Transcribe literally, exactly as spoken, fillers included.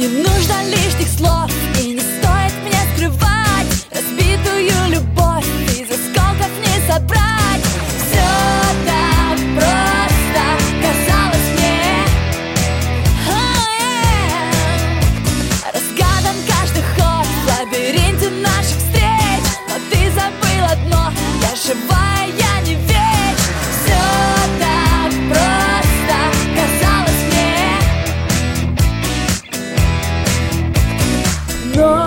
Не нужно лишних слов, и не стоит мне скрывать разбитую любовь, из осколков не собрать. Все так просто казалось мне. Oh, yeah. Разгадан каждый ход в лабиринте наших встреч, но ты забыл одно: я живая, я не веч. Все так просто казалось мне. Но